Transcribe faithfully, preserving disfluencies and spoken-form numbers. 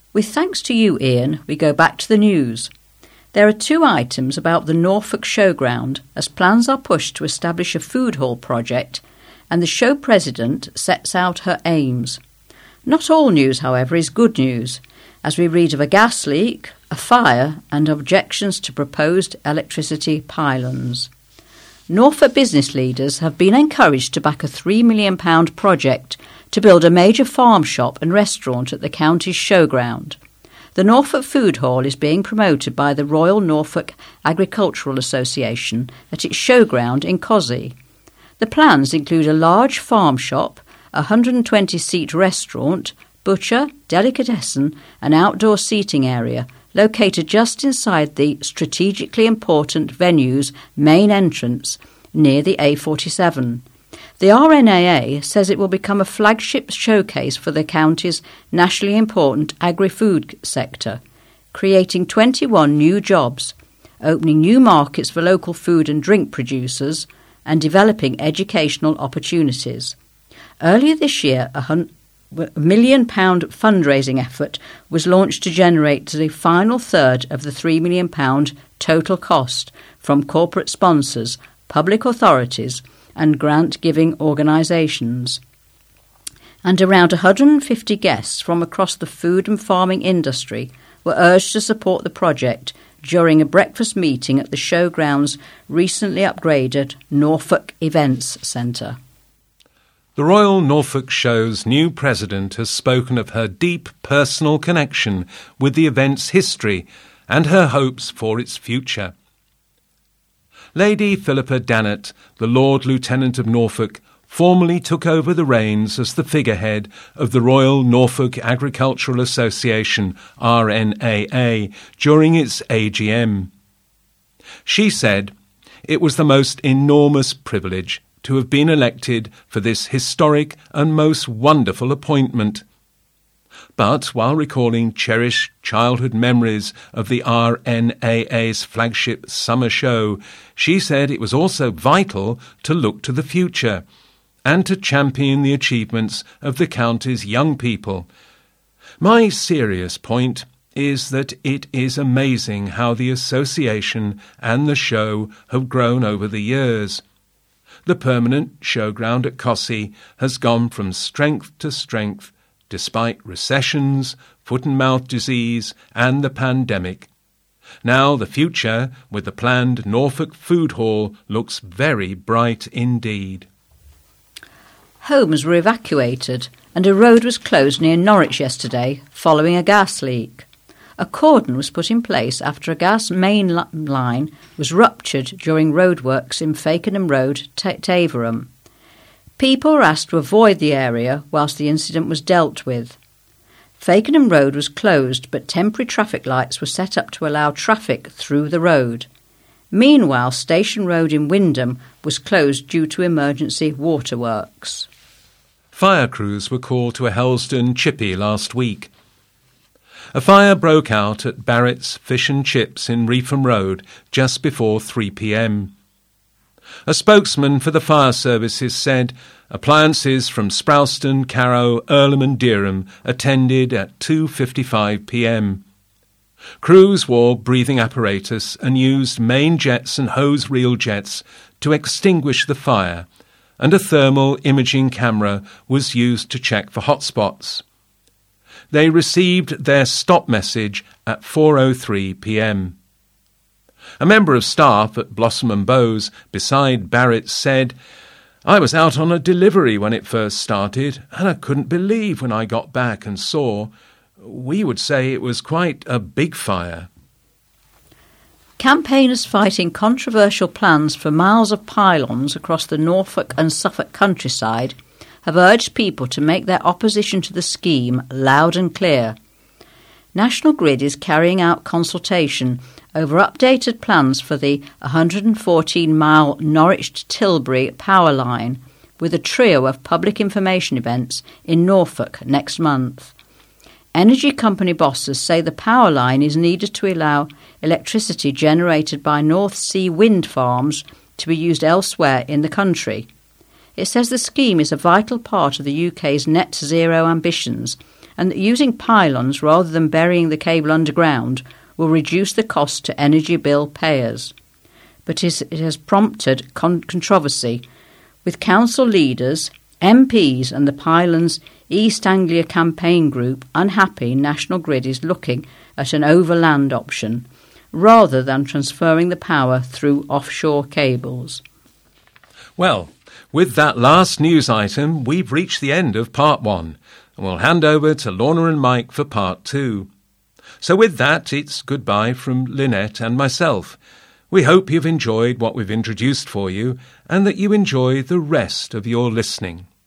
With thanks to you, Ian, we go back to the news. There are two items about the Norfolk Showground, as plans are pushed to establish a food hall project, and the show president sets out her aims. Not all news, however, is good news, as we read of a gas leak, a fire, and objections to proposed electricity pylons. Norfolk business leaders have been encouraged to back a three million pounds project to build a major farm shop and restaurant at the county's showground. The Norfolk Food Hall is being promoted by the Royal Norfolk Agricultural Association at its showground in Cossie. The plans include a large farm shop, a one hundred twenty seat restaurant, butcher, delicatessen and outdoor seating area located just inside the strategically important venue's main entrance near the A forty-seven. The R N A A says it will become a flagship showcase for the county's nationally important agri-food sector, creating twenty-one new jobs, opening new markets for local food and drink producers, and developing educational opportunities. Earlier this year, a hun- a million pound fundraising effort was launched to generate the final third of the three million pounds total cost from corporate sponsors, public authorities and grant-giving organisations. And around one hundred fifty guests from across the food and farming industry were urged to support the project during a breakfast meeting at the showground's recently upgraded Norfolk Events Centre. The Royal Norfolk Show's new president has spoken of her deep personal connection with the event's history and her hopes for its future. Lady Philippa Dannatt, the Lord Lieutenant of Norfolk, formally took over the reins as the figurehead of the Royal Norfolk Agricultural Association, R N A A, during its A G M. She said, "It was the most enormous privilege to have been elected for this historic and most wonderful appointment." But while recalling cherished childhood memories of the R N A A's flagship summer show, she said it was also vital to look to the future and to champion the achievements of the county's young people. "My serious point is that it is amazing how the association and the show have grown over the years. The permanent showground at Cossie has gone from strength to strength, despite recessions, foot-and-mouth disease and the pandemic. Now the future, with the planned Norfolk Food Hall, looks very bright indeed." Homes were evacuated and a road was closed near Norwich yesterday following a gas leak. A cordon was put in place after a gas main line was ruptured during roadworks in Fakenham Road, Taverham. People were asked to avoid the area whilst the incident was dealt with. Fakenham Road was closed, but temporary traffic lights were set up to allow traffic through the road. Meanwhile, Station Road in Wymondham was closed due to emergency waterworks. Fire crews were called to a Helsdon chippy last week. A fire broke out at Barrett's Fish and Chips in Reefham Road just before three p m. A spokesman for the fire services said appliances from Sproulston, Carrow, Earlham and Dereham attended at two fifty-five p m. Crews wore breathing apparatus and used main jets and hose reel jets to extinguish the fire, and a thermal imaging camera was used to check for hotspots. They received their stop message at four oh three p m. A member of staff at Blossom and Bowes beside Barrett said, "I was out on a delivery when it first started, and I couldn't believe when I got back and saw. We would say it was quite a big fire." Campaigners fighting controversial plans for miles of pylons across the Norfolk and Suffolk countryside have urged people to make their opposition to the scheme loud and clear. National Grid is carrying out consultation over updated plans for the one hundred fourteen mile Norwich to Tilbury power line, with a trio of public information events in Norfolk next month. Energy company bosses say the power line is needed to allow electricity generated by North Sea wind farms to be used elsewhere in the country. It says the scheme is a vital part of the U K's net zero ambitions and that using pylons rather than burying the cable underground will reduce the cost to energy bill payers. But it has prompted con- controversy, with council leaders, M Ps and the Pylons East Anglia campaign group unhappy National Grid is looking at an overland option rather than transferring the power through offshore cables. Well, with that last news item, we've reached the end of part one, and we'll hand over to Lorna and Mike for part two. So with that, it's goodbye from Lynette and myself. We hope you've enjoyed what we've introduced for you and that you enjoy the rest of your listening.